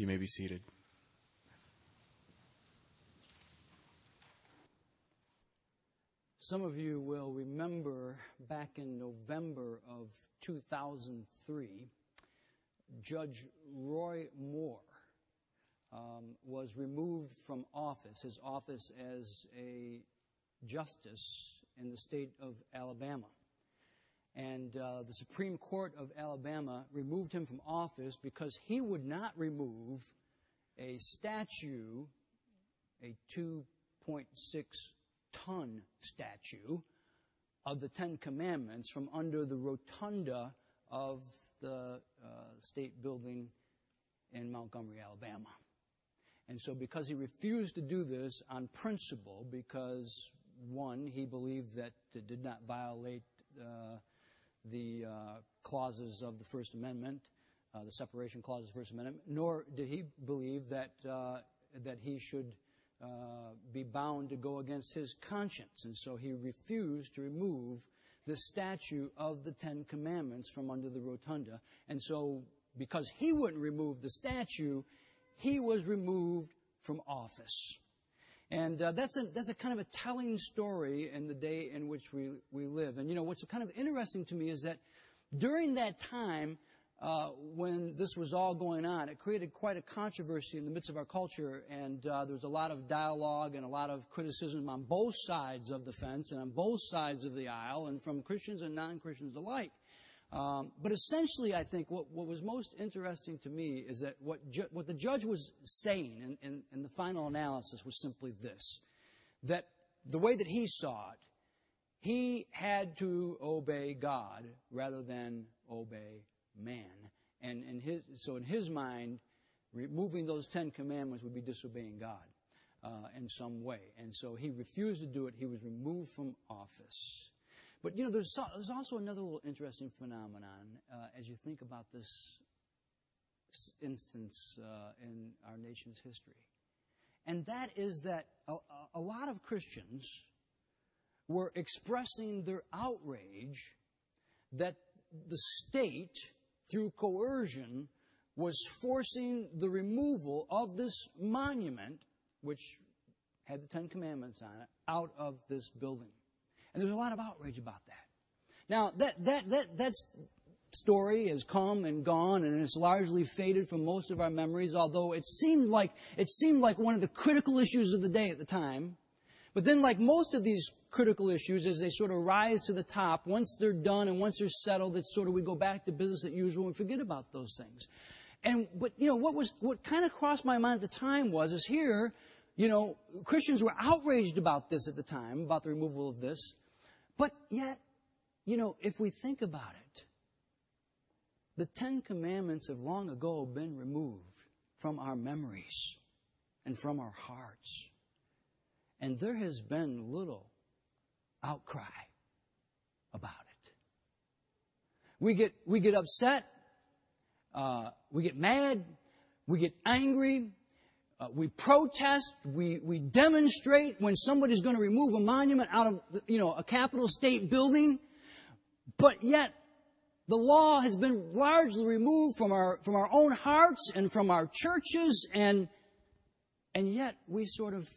You may be seated. Some of you will remember back in November of 2003, Judge Roy Moore was removed from office, his office as a justice in the state of Alabama. And the Supreme Court of Alabama removed him from office because he would not remove a statue, a 2.6-ton statue of the Ten Commandments from under the rotunda of the state building in Montgomery, Alabama. And so because he refused to do this on principle, because, one, he believed that it did not violate the clauses of the First Amendment, the separation clause of the First Amendment, nor did he believe that he should be bound to go against his conscience. And so he refused to remove the statue of the Ten Commandments from under the rotunda. And so because he wouldn't remove the statue, he was removed from office. And that's a kind of a telling story in the day in which we live. And, you know, what's kind of interesting to me is that during that time, when this was all going on, it created quite a controversy in the midst of our culture, and there was a lot of dialogue and a lot of criticism on both sides of the fence and on both sides of the aisle, and from Christians and non-Christians alike. But essentially, I think what was most interesting to me is that what the judge was saying in the final analysis was simply this, that the way that he saw it, he had to obey God rather than obey man. And in his mind, removing those Ten Commandments would be disobeying God in some way. And so he refused to do it. He was removed from office. But, you know, there's also another little interesting phenomenon as you think about this instance in our nation's history. And that is that a lot of Christians were expressing their outrage that the state, through coercion, was forcing the removal of this monument, which had the Ten Commandments on it, out of this building. And there's a lot of outrage about that. Now, that story has come and gone, and it's largely faded from most of our memories, although it seemed like one of the critical issues of the day at the time. But then, like most of these critical issues, as they sort of rise to the top, once they're done and once they're settled, it's sort of we go back to business as usual and forget about those things. But you know, what kind of crossed my mind at the time is here, you know, Christians were outraged about this at the time, about the removal of this. But yet, you know, if we think about it, the Ten Commandments have long ago been removed from our memories and from our hearts. And there has been little outcry about it. We get upset, we get mad, we get angry, we protest, we demonstrate when somebody's going to remove a monument out of, you know, a capital state building. But yet, the law has been largely removed from our own hearts and from our churches, and yet we sort of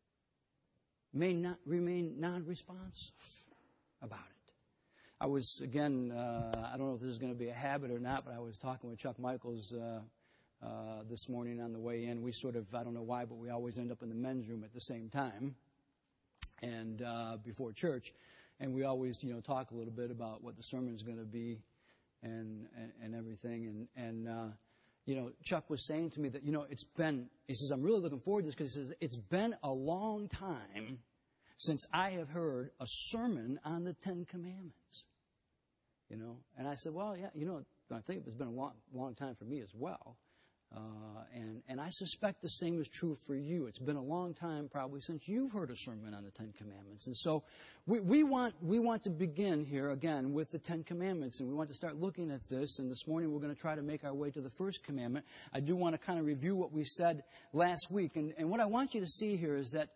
may not remain non-responsive about it. I was, again, I don't know if this is going to be a habit or not, but I was talking with Chuck Michaels this morning on the way in. We sort of, I don't know why, but we always end up in the men's room at the same time and before church. And we always, you know, talk a little bit about what the sermon's going to be and everything. And you know, Chuck was saying to me that, you know, he says, I'm really looking forward to this because he says, it's been a long time since I have heard a sermon on the Ten Commandments. You know, and I said, well, yeah, you know, I think it's been a long time for me as well. And I suspect the same is true for you. It's been a long time probably since you've heard a sermon on the Ten Commandments. And so we want to begin here again with the Ten Commandments, and we want to start looking at this. And this morning we're going to try to make our way to the first commandment. I do want to kind of review what we said last week. And what I want you to see here is that,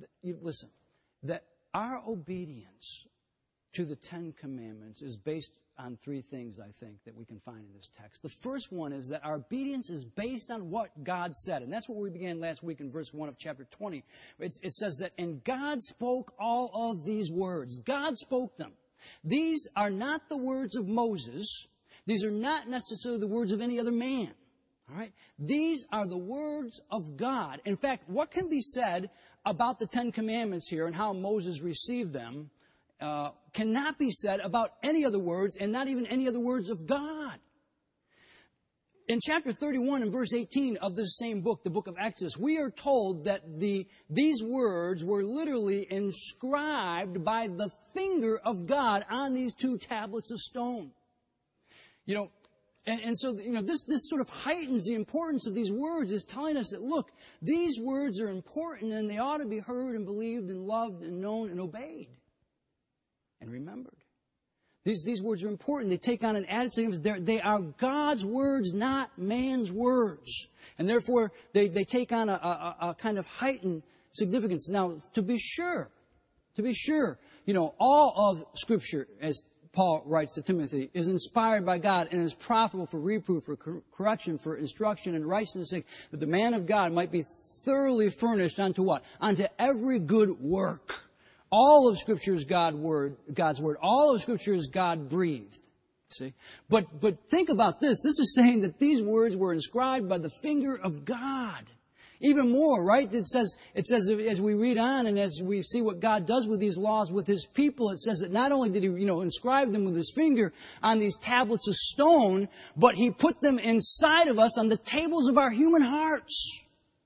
listen, that our obedience to the Ten Commandments is based on three things, I think, that we can find in this text. The first one is that our obedience is based on what God said. And that's what we began last week in verse 1 of chapter 20. It says that, and God spoke all of these words. God spoke them. These are not the words of Moses. These are not necessarily the words of any other man. All right? These are the words of God. In fact, what can be said about the Ten Commandments here and how Moses received them cannot be said about any other words, and not even any other words of God. In chapter 31 and verse 18 of this same book, the book of Exodus, we are told that these words were literally inscribed by the finger of God on these two tablets of stone. You know, and so, you know, this sort of heightens the importance of these words, is telling us that, look, these words are important and they ought to be heard and believed and loved and known and obeyed and remembered. These words are important. They take on an added significance. They are God's words, not man's words. And therefore, they take on a kind of heightened significance. Now, to be sure, you know, all of Scripture, as Paul writes to Timothy, is inspired by God and is profitable for reproof, for correction, for instruction in righteousness' sake, that the man of God might be thoroughly furnished unto what? Unto every good work. All of Scripture is God's Word. All of Scripture is God-breathed. See? But think about this. This is saying that these words were inscribed by the finger of God. Even more, right? It says as we read on and as we see what God does with these laws with His people, it says that not only did He, you know, inscribe them with His finger on these tablets of stone, but He put them inside of us on the tables of our human hearts.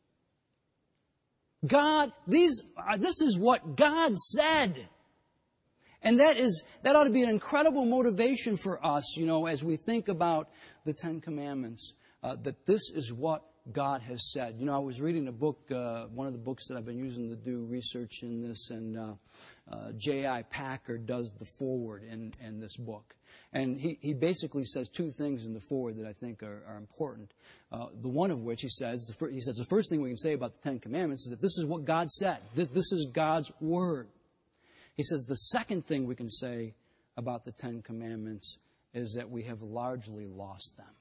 This is what God said. And that ought to be an incredible motivation for us, you know, as we think about the Ten Commandments, that this is what God has said. You know, I was reading a book, one of the books that I've been using to do research in this, and J.I. Packer does the foreword in this book. And he basically says two things in the foreword that I think are important. The one of which he says the first thing we can say about the Ten Commandments is that this is what God said. This is God's Word. He says the second thing we can say about the Ten Commandments is that we have largely lost them.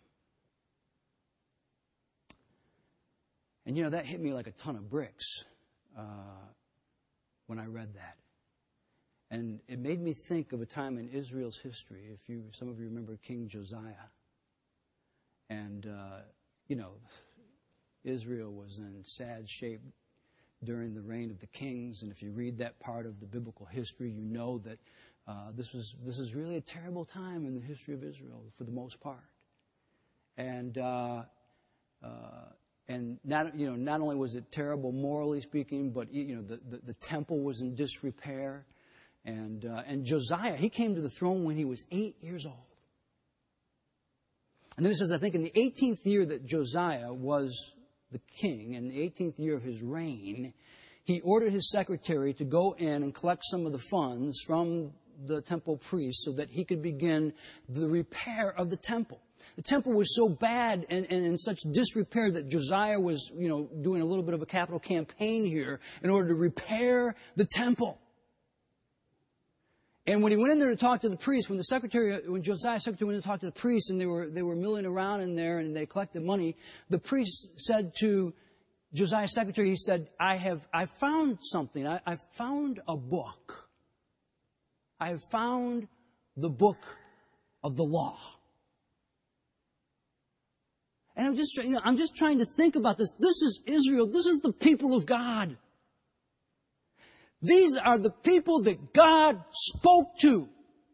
And, you know, that hit me like a ton of bricks when I read that. And it made me think of a time in Israel's history. Some of you remember King Josiah. And, you know, Israel was in sad shape during the reign of the kings. And if you read that part of the biblical history, you know that this is really a terrible time in the history of Israel for the most part. And not only was it terrible morally speaking, but, you know, the temple was in disrepair. And Josiah, he came to the throne when he was 8 years old. And then it says, I think in the 18th year that Josiah was the king, and the 18th year of his reign, he ordered his secretary to go in and collect some of the funds from the temple priests so that he could begin the repair of the temple. The temple was so bad and in such disrepair that Josiah was, you know, doing a little bit of a capital campaign here in order to repair the temple. And when he went in there to talk to the priest, when Josiah's secretary went in to talk to the priest, and they were milling around in there and they collected money, the priest said to Josiah's secretary, he said, I found something. I found a book. I have found the book of the law. And I'm just trying to think about this. This is Israel. This is the people of God. These are the people that God spoke to.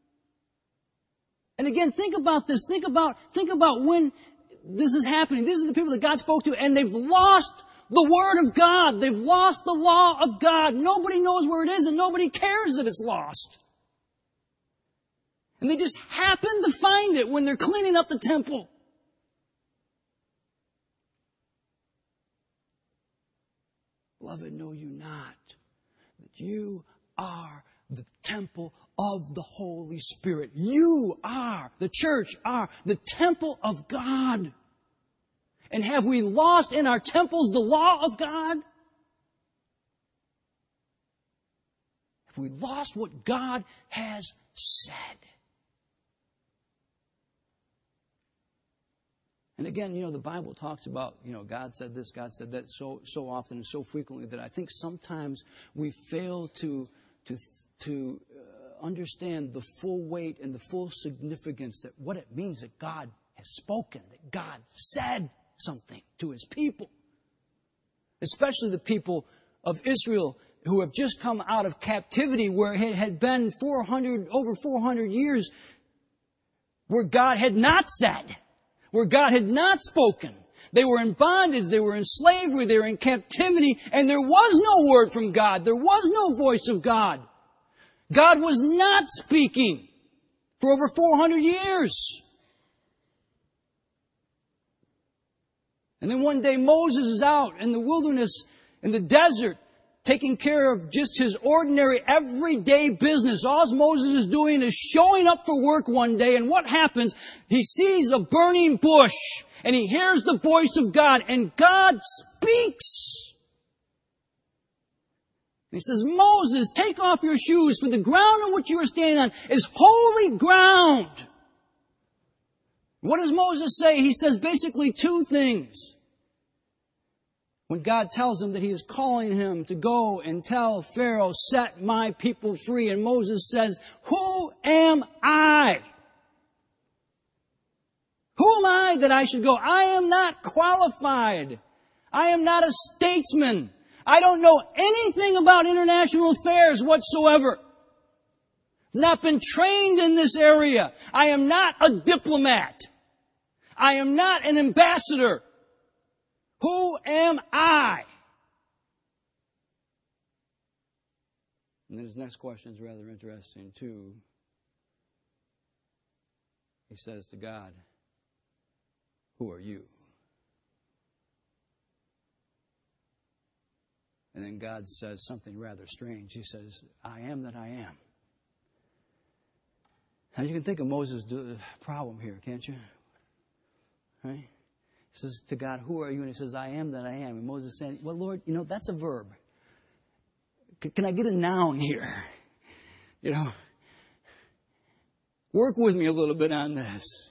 And again, think about this. Think about when this is happening. These are the people that God spoke to, and they've lost the Word of God. They've lost the law of God. Nobody knows where it is, and nobody cares that it's lost. And they just happen to find it when they're cleaning up the temple. Beloved, know you not that you are the temple of the Holy Spirit. You are, the church are, the temple of God. And have we lost in our temples the law of God? Have we lost what God has said? And again, the Bible talks about, God said this, God said that so often and so frequently that I think sometimes we fail to understand the full weight and the full significance that what it means that God has spoken, that God said something to His people. Especially the people of Israel who have just come out of captivity where it had been over 400 years where God had not said, where God had not spoken. They were in bondage, they were in slavery, they were in captivity, and there was no word from God. There was no voice of God. God was not speaking for over 400 years. And then one day Moses is out in the wilderness, in the desert, taking care of just his ordinary, everyday business. All Moses is doing is showing up for work one day, and what happens? He sees a burning bush, and he hears the voice of God, and God speaks. He says, Moses, take off your shoes, for the ground on which you are standing on is holy ground. What does Moses say? He says basically two things. When God tells him that He is calling him to go and tell Pharaoh, set my people free. And Moses says, who am I? Who am I that I should go? I am not qualified. I am not a statesman. I don't know anything about international affairs whatsoever. I've not been trained in this area. I am not a diplomat. I am not an ambassador. Who am I? And then his next question is rather interesting too. He says to God, who are you? And then God says something rather strange. He says, I am that I am. Now you can think of Moses' problem here, can't you? Right? He says to God, who are you? And he says, I am that I am. And Moses said, well, Lord, that's a verb. Can I get a noun here? Work with me a little bit on this.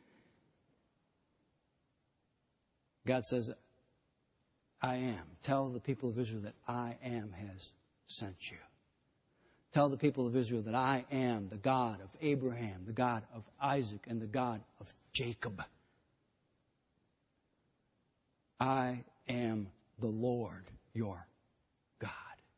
God says, I am. Tell the people of Israel that I am has sent you. Tell the people of Israel that I am the God of Abraham, the God of Isaac, and the God of Jacob. I am the Lord your God.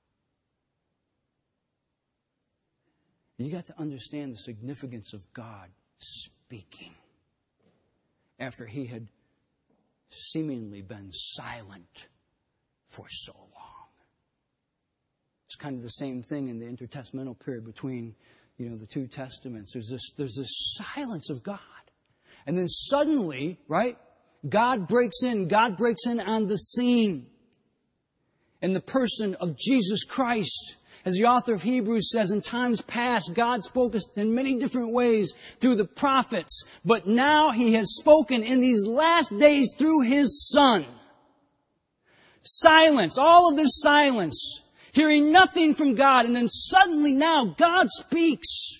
And you got to understand the significance of God speaking after He had seemingly been silent for so long. It's kind of the same thing in the intertestamental period between, the two testaments. There's this silence of God. And then suddenly, right, God breaks in on the scene in the person of Jesus Christ. As the author of Hebrews says, in times past, God spoke in many different ways through the prophets, but now He has spoken in these last days through His Son. Silence, all of this silence, hearing nothing from God, and then suddenly now God speaks.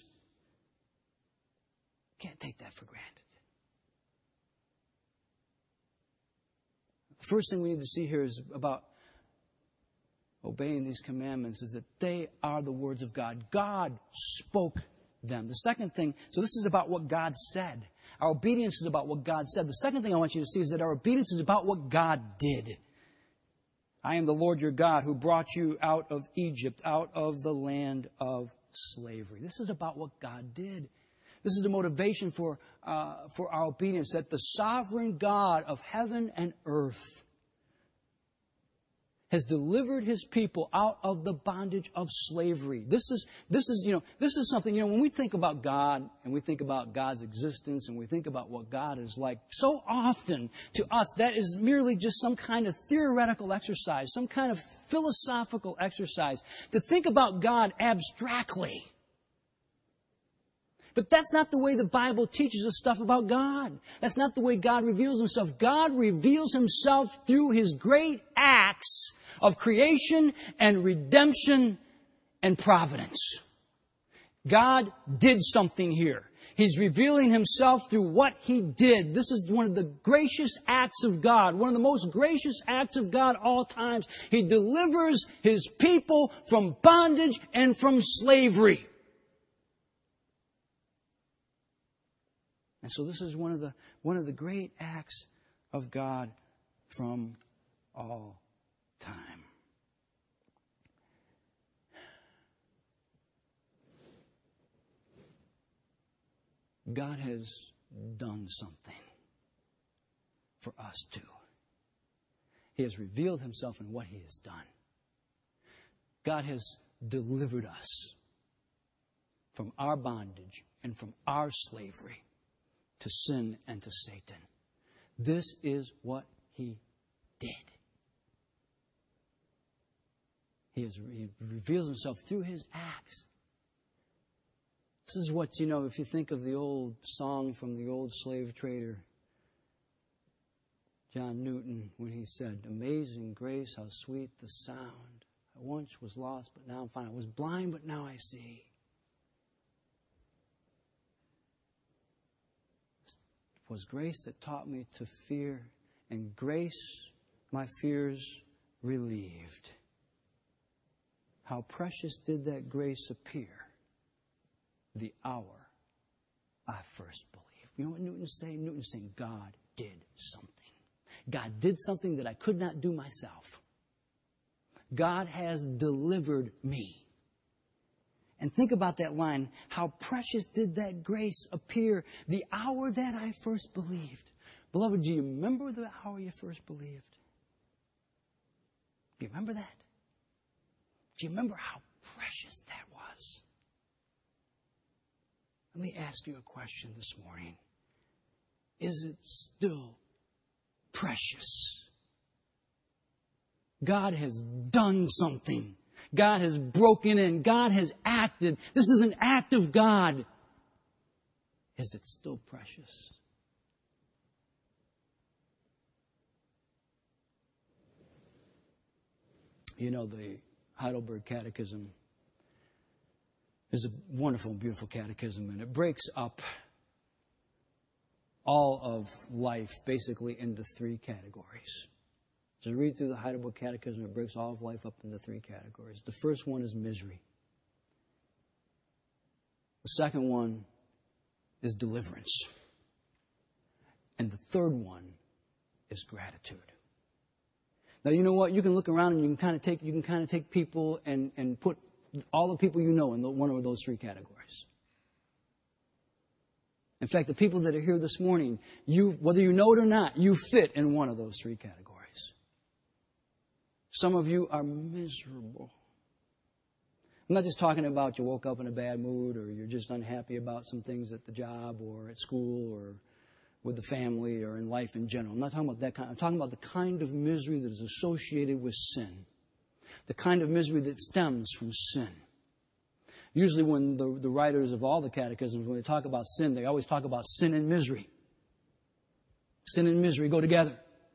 Can't take that for granted. The first thing we need to see here is about obeying these commandments is that they are the words of God. God spoke them. The second thing, so this is about what God said. Our obedience is about what God said. The second thing I want you to see is that our obedience is about what God did. I am the Lord your God who brought you out of Egypt, out of the land of slavery. This is about what God did. This is the motivation for our obedience, that the sovereign God of heaven and earth has delivered His people out of the bondage of slavery. This is something, when we think about God and we think about God's existence and we think about what God is like, so often to us that is merely just some kind of theoretical exercise, some kind of philosophical exercise to think about God abstractly. But that's not the way the Bible teaches us stuff about God. That's not the way God reveals Himself. God reveals Himself through His great acts of creation and redemption and providence. God did something here. He's revealing Himself through what He did. This is one of the gracious acts of God, one of the most gracious acts of God all times. He delivers His people from bondage and from slavery. And so this is one of the great acts of God from all time. God has done something for us too. He has revealed Himself in what He has done. God has delivered us from our bondage and from our slavery to sin and to Satan. This is what He did. He reveals Himself through His acts. This is what, if you think of the old song from the old slave trader, John Newton, when he said, "Amazing grace, how sweet the sound. I once was lost, but now I'm found. I was blind, but now I see." It was grace that taught me to fear, and grace my fears relieved. How precious did that grace appear the hour I first believed. You know what Newton's saying? Newton's saying God did something. God did something that I could not do myself. God has delivered me. And think about that line. How precious did that grace appear the hour that I first believed. Beloved, do you remember the hour you first believed? Do you remember that? Do you remember how precious that was? Let me ask you a question this morning. Is it still precious? God has done something. God has broken in. God has acted. This is an act of God. Is it still precious? The Heidelberg Catechism is a wonderful, beautiful catechism, and it breaks up all of life basically into three categories. So read through the Heidelberg Catechism, it breaks all of life up into three categories. The first one is misery. The second one is deliverance. And the third one is gratitude. Now, you know what? You can look around and you can kind of take people and put all the people you know in one of those three categories. In fact, the people that are here this morning, whether you know it or not, you fit in one of those three categories. Some of you are miserable. I'm not just talking about you woke up in a bad mood or you're just unhappy about some things at the job or at school or with the family or in life in general. I'm not talking about that kind. I'm talking about the kind of misery that is associated with sin. The kind of misery that stems from sin. Usually when the writers of all the catechisms, when they talk about sin, they always talk about sin and misery. Sin and misery go together.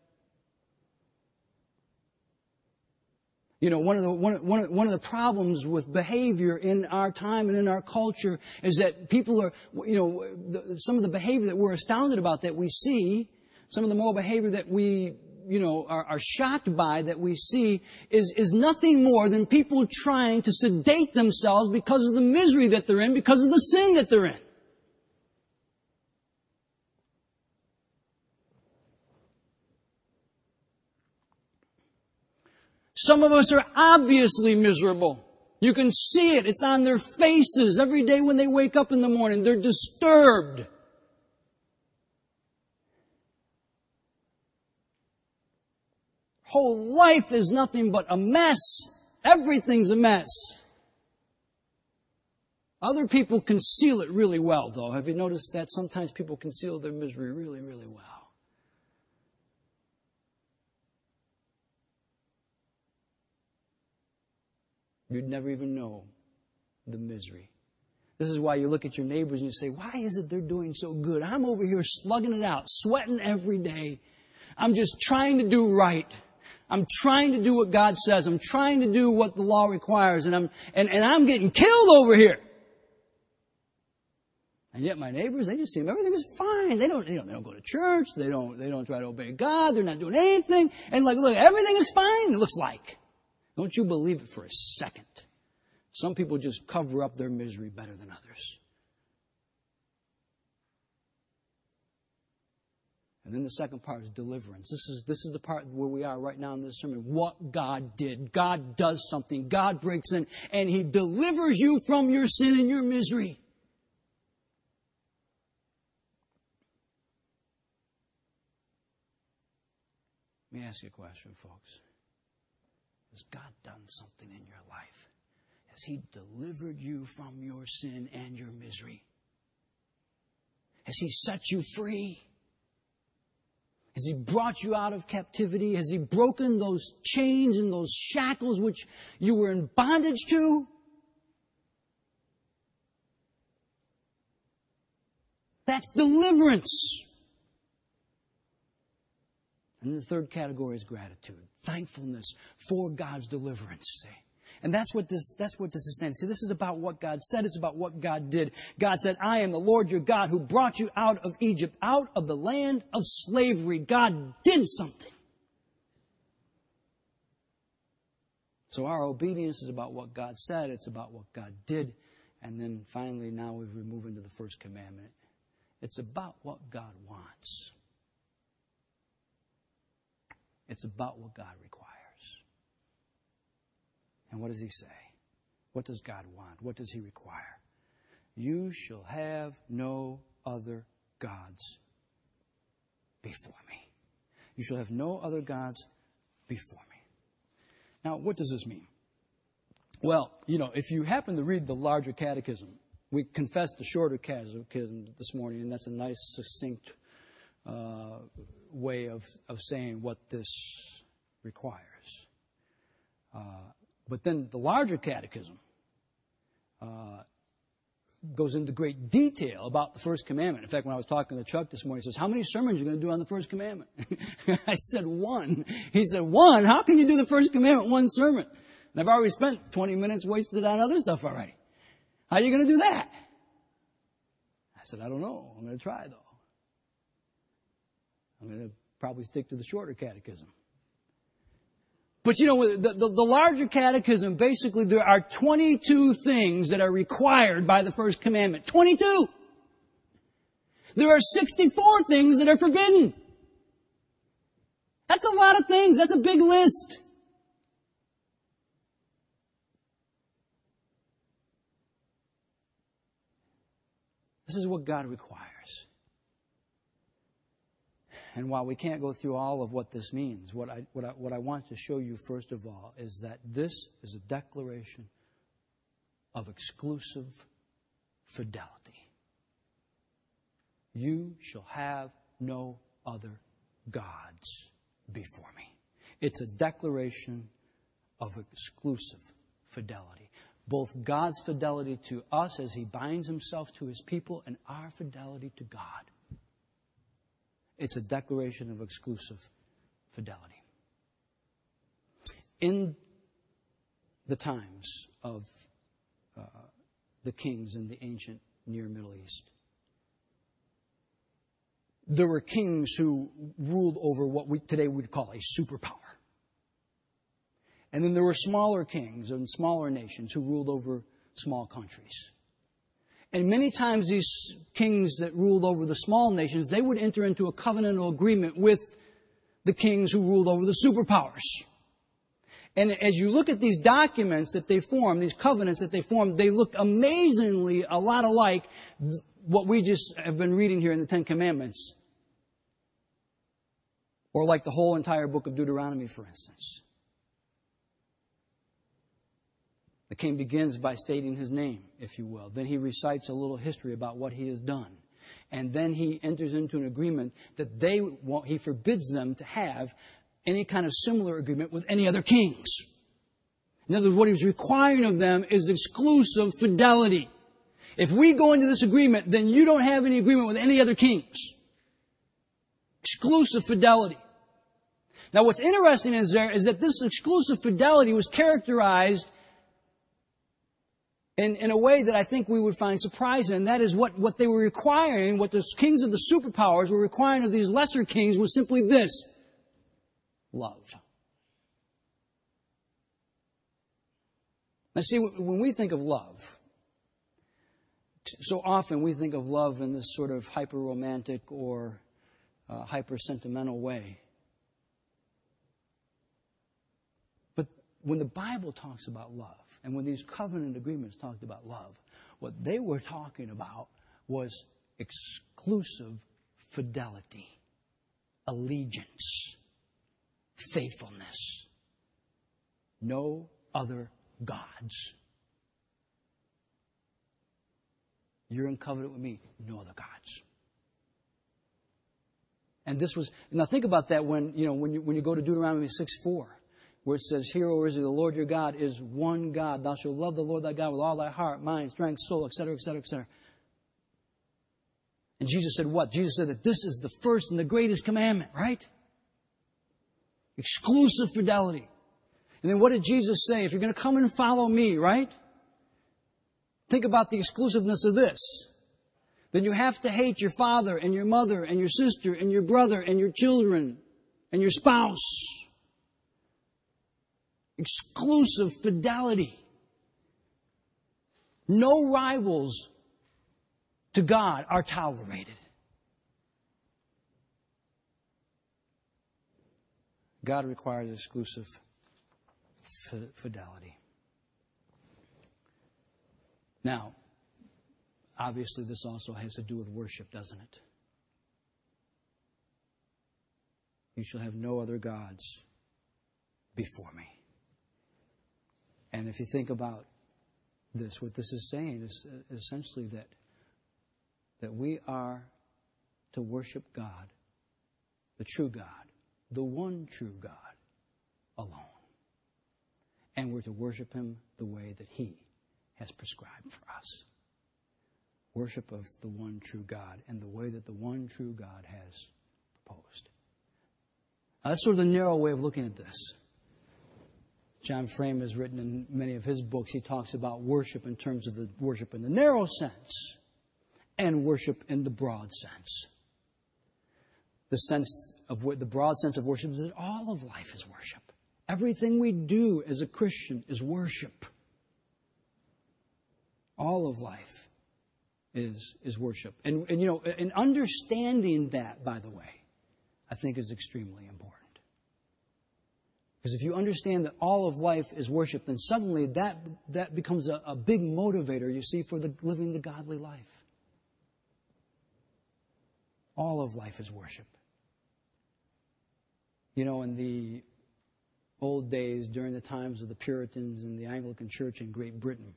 One of the problems with behavior in our time and in our culture is that people are, some of the behavior that we're astounded about that we see, some of the moral behavior that we, are shocked by that we see is nothing more than people trying to sedate themselves because of the misery that they're in, because of the sin that they're in. Some of us are obviously miserable. You can see it. It's on their faces every day when they wake up in the morning. They're disturbed. Whole life is nothing but a mess. Everything's a mess. Other people conceal it really well, though. Have you noticed that? Sometimes people conceal their misery really, really well. You'd never even know the misery. This is why you look at your neighbors and you say, why is it they're doing so good? I'm over here slugging it out, sweating every day. I'm just trying to do right. I'm trying to do what God says. I'm trying to do what the law requires. And I'm getting killed over here. And yet my neighbors, they just seem everything is fine. They don't go to church. They don't try to obey God. They're not doing anything. And look, everything is fine, it looks like. Don't you believe it for a second. Some people just cover up their misery better than others. And then the second part is deliverance. This is the part where we are right now in this sermon. What God did. God does something. God breaks in and He delivers you from your sin and your misery. Let me ask you a question, folks. Has God done something in your life? Has He delivered you from your sin and your misery? Has He set you free? Has He brought you out of captivity? Has He broken those chains and those shackles which you were in bondage to? That's deliverance. And the third category is gratitude. Thankfulness for God's deliverance. See? And that's what this is saying. See, this is about what God said. It's about what God did. God said, I am the Lord your God who brought you out of Egypt, out of the land of slavery. God did something. So our obedience is about what God said. It's about what God did. And then finally, now we move into the first commandment. It's about what God wants. It's about what God requires. And what does He say? What does God want? What does He require? You shall have no other gods before me. You shall have no other gods before me. Now, what does this mean? Well, if you happen to read the larger catechism, we confessed the shorter catechism this morning, and that's a nice, succinct way of saying what this requires. But then the larger catechism goes into great detail about the first commandment. In fact, when I was talking to Chuck this morning, he says, how many sermons are you going to do on the first commandment? I said, 1. He said, 1? How can you do the first commandment 1 sermon? And I've already spent 20 minutes wasted on other stuff already. How are you going to do that? I said, I don't know. I'm going to try, though. I'm going to probably stick to the shorter catechism. But the larger catechism, basically there are 22 things that are required by the first commandment. 22! There are 64 things that are forbidden. That's a lot of things. That's a big list. This is what God requires. And while we can't go through all of what this means, what I want to show you first of all is that this is a declaration of exclusive fidelity. You shall have no other gods before me. It's a declaration of exclusive fidelity. Both God's fidelity to us as He binds Himself to His people and our fidelity to God. It's a declaration of exclusive fidelity. In the times of the kings in the ancient Near Middle East, there were kings who ruled over what we today would call a superpower. And then there were smaller kings and smaller nations who ruled over small countries. And many times these kings that ruled over the small nations, they would enter into a covenantal agreement with the kings who ruled over the superpowers. And as you look at these documents that they form, these covenants that they form, they look amazingly a lot alike what we just have been reading here in the Ten Commandments. Or like the whole entire book of Deuteronomy, for instance. The king begins by stating his name, if you will. Then he recites a little history about what he has done. And then he enters into an agreement that he forbids them to have any kind of similar agreement with any other kings. In other words, what he's requiring of them is exclusive fidelity. If we go into this agreement, then you don't have any agreement with any other kings. Exclusive fidelity. Now what's interesting is that this exclusive fidelity was characterized in a way that I think we would find surprising. And that is what they were requiring, what the kings of the superpowers were requiring of these lesser kings was simply this: love. Now see, when we think of love, so often we think of love in this sort of hyper-romantic or hyper-sentimental way. But when the Bible talks about love, and when these covenant agreements talked about love, what they were talking about was exclusive fidelity, allegiance, faithfulness. No other gods. You're in covenant with me, no other gods. And this was, now think about that when you go to Deuteronomy 6:4, where it says, "Hear, O Israel, the Lord your God is one God. Thou shalt love the Lord thy God with all thy heart, mind, strength, soul," etc., etc., etc. And Jesus said what? Jesus said that this is the first and the greatest commandment, right? Exclusive fidelity. And then what did Jesus say? If you're going to come and follow me, right? Think about the exclusiveness of this. Then you have to hate your father and your mother and your sister and your brother and your children and your spouse. Exclusive fidelity. No rivals to God are tolerated. God requires exclusive fidelity. Now, obviously this also has to do with worship, doesn't it? You shall have no other gods before me. And if you think about this, what this is saying is essentially that we are to worship God, the true God, the one true God alone. And we're to worship Him the way that He has prescribed for us. Worship of the one true God and the way that the one true God has proposed. Now, that's sort of the narrow way of looking at this. John Frame has written in many of his books, he talks about worship in terms of the worship in the narrow sense and worship in the broad sense. The broad sense of worship is that all of life is worship. Everything we do as a Christian is worship. All of life is worship. And understanding that, by the way, I think is extremely important. Because if you understand that all of life is worship, then suddenly that becomes a big motivator, you see, for living the godly life. All of life is worship. In the old days, during the times of the Puritans and the Anglican Church in Great Britain,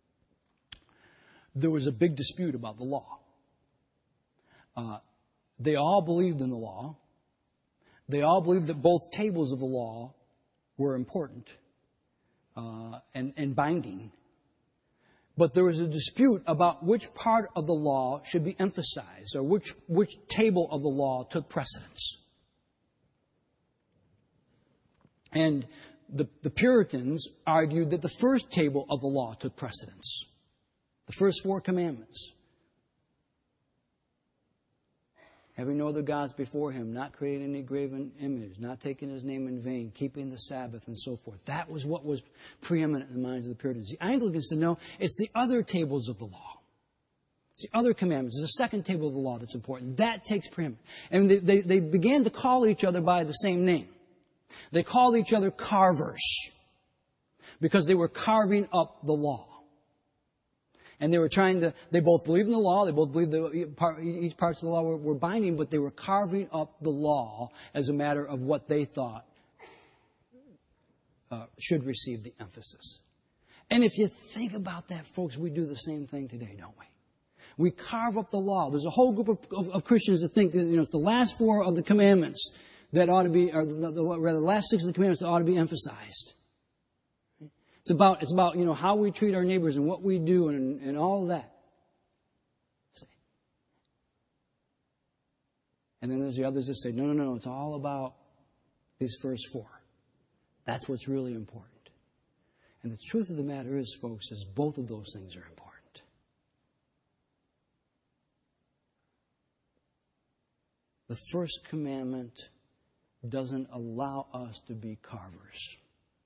there was a big dispute about the law. They all believed in the law. They all believed that both tables of the law were important and binding. But there was a dispute about which part of the law should be emphasized, or which table of the law took precedence. And the Puritans argued that the first table of the law took precedence. The first 4 commandments. Having no other gods before Him, not creating any graven image, not taking His name in vain, keeping the Sabbath, and so forth. That was what was preeminent in the minds of the Puritans. The Anglicans said, no, it's the other tables of the law. It's the other commandments. It's the second table of the law that's important. That takes preeminence. And they began to call each other by the same name. They called each other carvers because they were carving up the law. And they both believed in the law, they both believed each parts of the law were binding, but they were carving up the law as a matter of what they thought should receive the emphasis. And if you think about that, folks, we do the same thing today, don't we? We carve up the law. There's a whole group of Christians that think that it's the last 4 of the commandments that ought to be, or rather the last 6 of the commandments that ought to be emphasized. It's about how we treat our neighbors and what we do and all of that. And then there's the others that say, no, it's all about these first 4. That's what's really important. And the truth of the matter is, folks, is both of those things are important. The first commandment doesn't allow us to be carvers.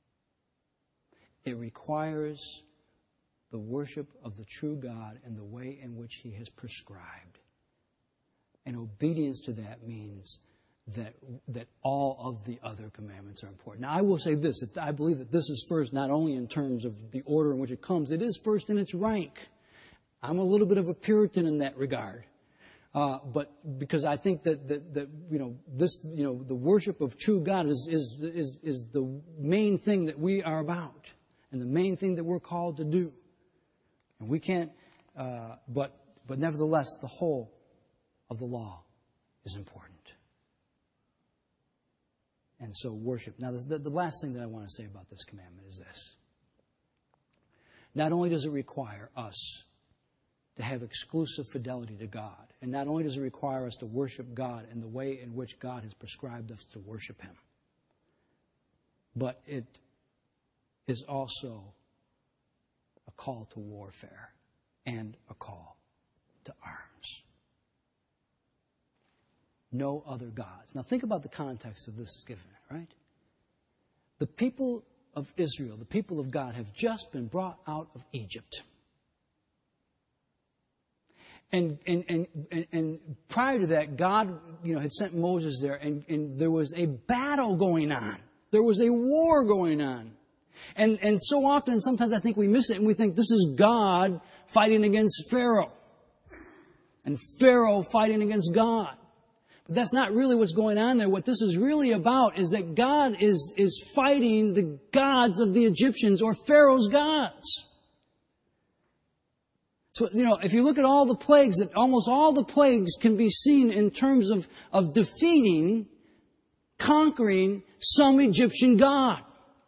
It requires the worship of the true God in the way in which He has prescribed. And obedience to that means that all of the other commandments are important. Now, I will say this, that I believe that this is first, not only in terms of the order in which it comes, it is first in its rank. I'm a little bit of a Puritan in that regard. But because I think that the worship of true God is the main thing that we are about, and the main thing that we're called to do. And we can't, but nevertheless, the whole of the law is important. And so worship. Now, the last thing that I want to say about this commandment is this. Not only does it require us to have exclusive fidelity to God, and not only does it require us to worship God in the way in which God has prescribed us to worship Him, but it is also a call to warfare and a call to arms. No other gods. Now think about the context of this is given, right? The people of Israel, the people of God, have just been brought out of Egypt. And prior to that, God, had sent Moses there, and there was a battle going on. There was a war going on. And so often, sometimes I think we miss it, and we think this is God fighting against Pharaoh. And Pharaoh fighting against God. But that's not really what's going on there. What this is really about is that God is fighting the gods of the Egyptians, or Pharaoh's gods. So, if you look at all the plagues, that almost all the plagues can be seen in terms of defeating, conquering some Egyptian god.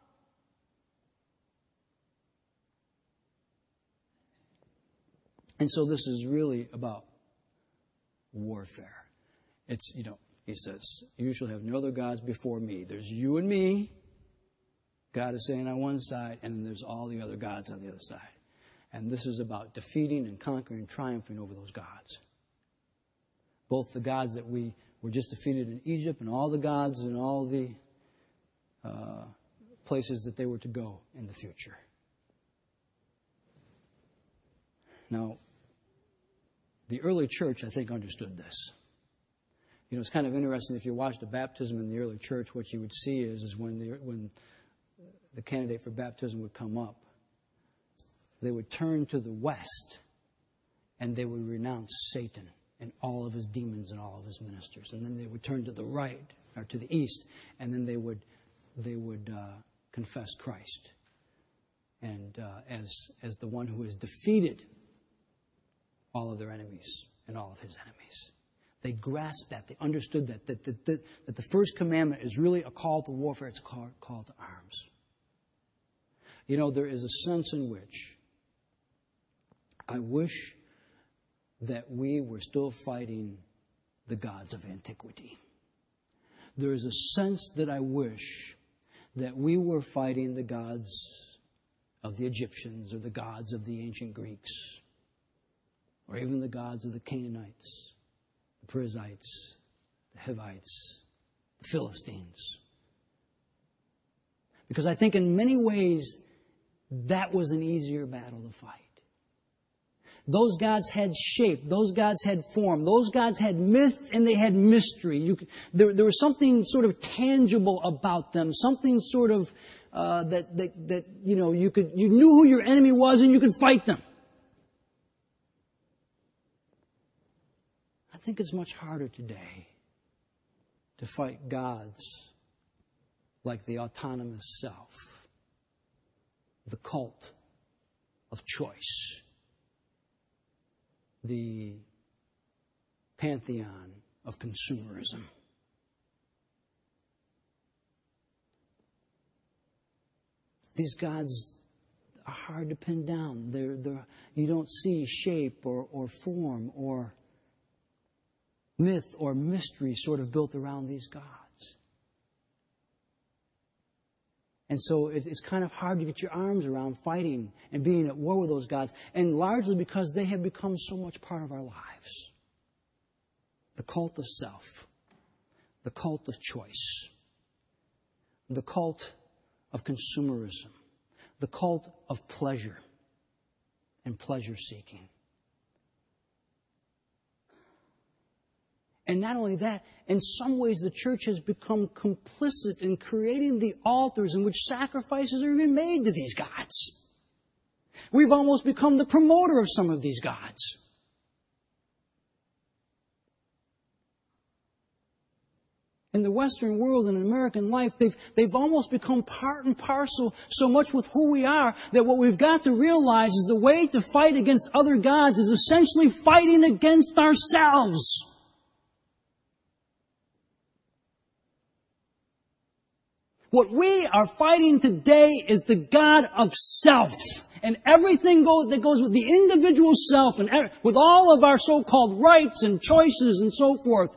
And so this is really about warfare. It's, he says, you shall have no other gods before me. There's you and me, God is saying on one side, and then there's all the other gods on the other side. And this is about defeating and conquering, triumphing over those gods. Both the gods that we were just defeated in Egypt, and all the gods and all the places that they were to go in the future. Now, the early church, I think, understood this. It's kind of interesting, if you watch the baptism in the early church, what you would see is when the candidate for baptism would come up, they would turn to the west and they would renounce Satan and all of his demons and all of his ministers. And then they would turn to the right, or to the east, and then they would confess Christ and as the one who has defeated all of their enemies and all of his enemies. They grasped that. They understood that the first commandment is really a call to warfare. It's a call to arms. There is a sense in which I wish that we were still fighting the gods of antiquity. There is a sense that I wish that we were fighting the gods of the Egyptians, or the gods of the ancient Greeks, or even the gods of the Canaanites, the Perizzites, the Hivites, the Philistines. Because I think in many ways that was an easier battle to fight. Those gods had shape. Those gods had form. Those gods had myth and they had mystery. There was something sort of tangible about them. Something sort of that you knew who your enemy was and you could fight them. I think it's much harder today to fight gods like the autonomous self, the cult of choice, the pantheon of consumerism. These gods are hard to pin down. You don't see shape or form or myth or mystery sort of built around these gods. And so it's kind of hard to get your arms around fighting and being at war with those gods, and largely because they have become so much part of our lives. The cult of self, the cult of choice, the cult of consumerism, the cult of pleasure and pleasure seeking. And not only that, in some ways the church has become complicit in creating the altars in which sacrifices are even made to these gods. We've almost become the promoter of some of these gods. In the Western world and in American life, they've almost become part and parcel so much with who we are that what we've got to realize is the way to fight against other gods is essentially fighting against ourselves. What we are fighting today is the God of self. And everything that goes with the individual self and with all of our so-called rights and choices and so forth.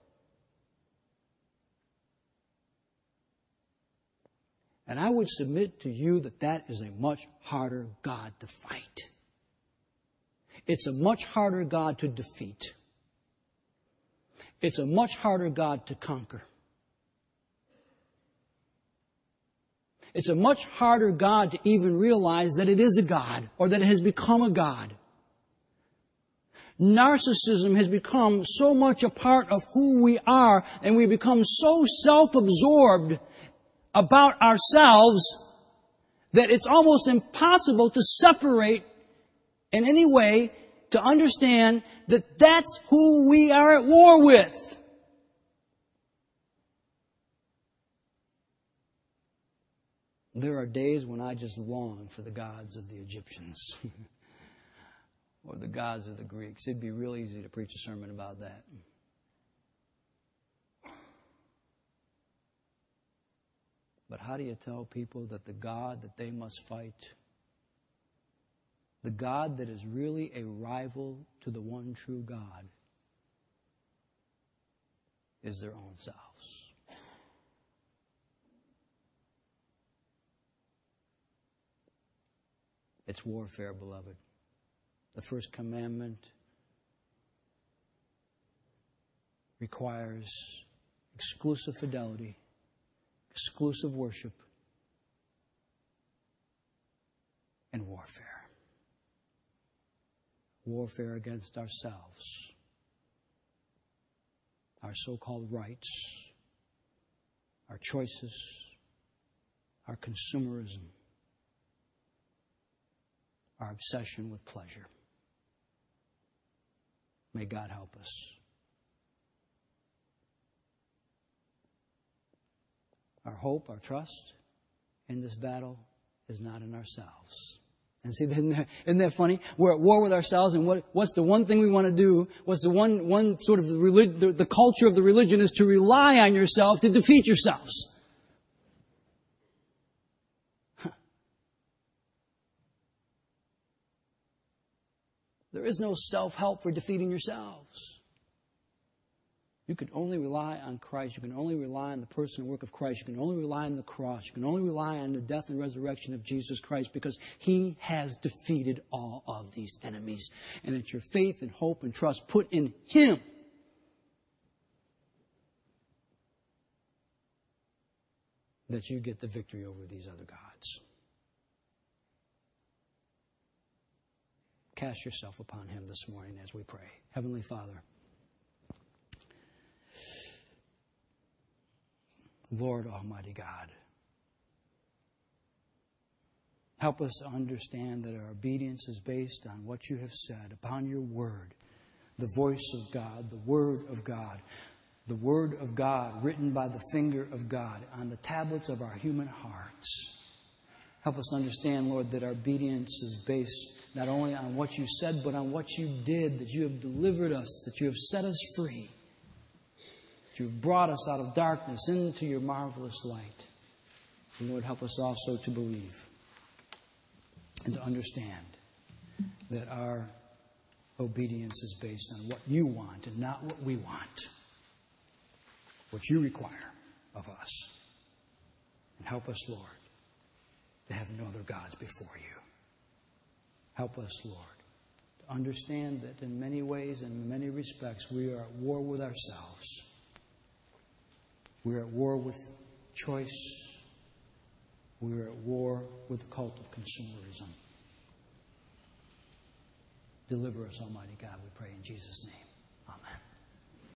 And I would submit to you that is a much harder God to fight. It's a much harder God to defeat. It's a much harder God to conquer. It's a much harder God to even realize that it is a God or that it has become a God. Narcissism has become so much a part of who we are, and we become so self-absorbed about ourselves that it's almost impossible to separate in any way to understand that that's who we are at war with. There are days when I just long for the gods of the Egyptians or the gods of the Greeks. It'd be real easy to preach a sermon about that. But how do you tell people that the God that they must fight, the God that is really a rival to the one true God, is their own selves? It's warfare, beloved. The first commandment requires exclusive fidelity, exclusive worship, and warfare. Warfare against ourselves, our so-called rights, our choices, our consumerism, our obsession with pleasure. May God help us. Our hope, our trust in this battle is not in ourselves. And see, isn't that funny? We're at war with ourselves, and what's the one thing we want to do? What's the one sort of the culture of the religion is to rely on yourself to defeat yourselves. There is no self-help for defeating yourselves. You can only rely on Christ. You can only rely on the person and work of Christ. You can only rely on the cross. You can only rely on the death and resurrection of Jesus Christ because He has defeated all of these enemies. And it's your faith and hope and trust put in Him that you get the victory over these other gods. Cast yourself upon Him this morning as we pray. Heavenly Father, Lord Almighty God, help us to understand that our obedience is based on what You have said, upon Your Word, the voice of God, the Word of God, the Word of God written by the finger of God on the tablets of our human hearts. Help us to understand, Lord, that our obedience is based not only on what You said, but on what You did, that You have delivered us, that You have set us free, that You have brought us out of darkness into Your marvelous light. And Lord, help us also to believe and to understand that our obedience is based on what You want and not what we want, what You require of us. And help us, Lord, to have no other gods before you. Help us, Lord, to understand that in many ways and in many respects we are at war with ourselves. We are at war with choice. We are at war with the cult of consumerism. Deliver us, Almighty God, we pray in Jesus' name. Amen.